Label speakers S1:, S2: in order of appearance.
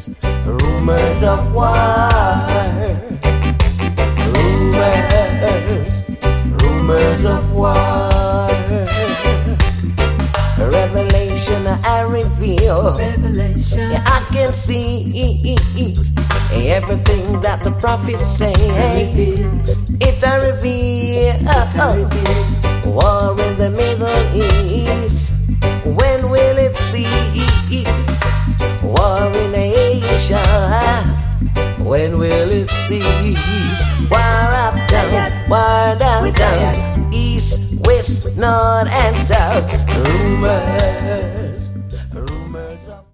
S1: rumors of war, rumors of war. Revelation I reveal. Revelation. Yeah, I can see everything that the prophets say. It I reveal. War in the Middle East. When will it cease? War in Asia. When will it cease? War up, down, war down, down. East, west, north, and south. Rumors.